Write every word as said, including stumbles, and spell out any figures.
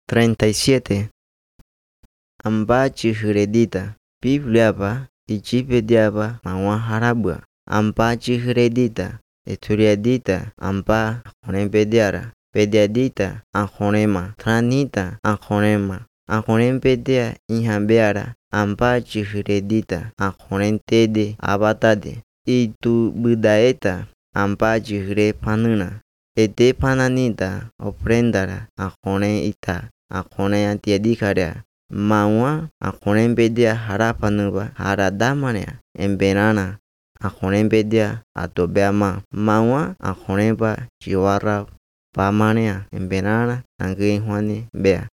treinta y siete. Amba chihredita. Bibliaba ichipediaba mawa harabua. Amba chihredita. Eturiadita amba honempediara. Pediadita anjonema. Tranita anjonema. Anjonempedia inhambeara. Amba chihredita. Anjonentede abatade. Itu budaeta. Amba chihre panuna. Ete pananita ofrendara ajone ita ajone antiadikarea mawa ajone bedia harapanuba haradamania embenana ajone bedia atobeama mawa ajone ba chiwara pamania embenana angin juani bea